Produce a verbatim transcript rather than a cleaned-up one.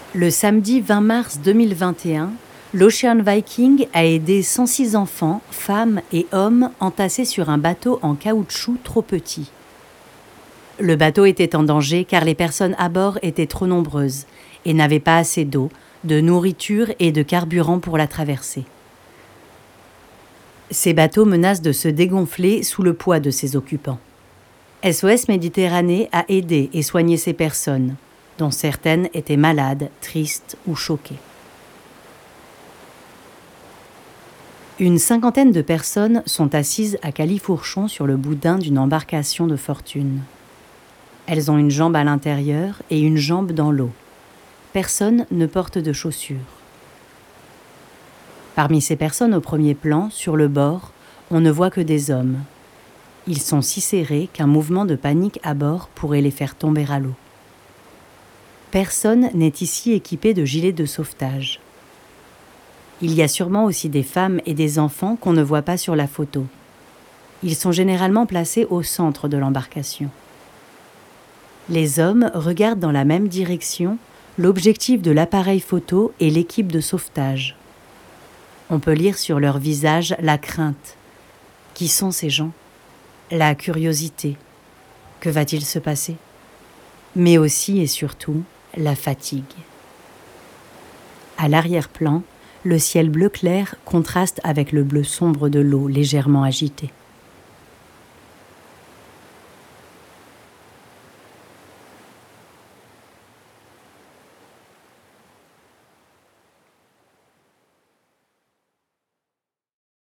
Le samedi vingt mars deux mille vingt et un, l'Ocean Viking a aidé cent six enfants, femmes et hommes entassés sur un bateau en caoutchouc trop petit. Le bateau était en danger car les personnes à bord étaient trop nombreuses et n'avaient pas assez d'eau, de nourriture et de carburant pour la traverser. Ces bateaux menacent de se dégonfler sous le poids de ses occupants. S O S Méditerranée a aidé et soigné ces personnes, dont certaines étaient malades, tristes ou choquées. Une cinquantaine de personnes sont assises à califourchon sur le boudin d'une embarcation de fortune. Elles ont une jambe à l'intérieur et une jambe dans l'eau. Personne ne porte de chaussures. Parmi ces personnes au premier plan, sur le bord, on ne voit que des hommes. Ils sont si serrés qu'un mouvement de panique à bord pourrait les faire tomber à l'eau. Personne n'est ici équipé de gilets de sauvetage. Il y a sûrement aussi des femmes et des enfants qu'on ne voit pas sur la photo. Ils sont généralement placés au centre de l'embarcation. Les hommes regardent dans la même direction. L'objectif de l'appareil photo est l'équipe de sauvetage. On peut lire sur leur visage la crainte. Qui sont ces gens ? La curiosité. Que va-t-il se passer ? Mais aussi et surtout, la fatigue. À l'arrière-plan, le ciel bleu clair contraste avec le bleu sombre de l'eau légèrement agitée.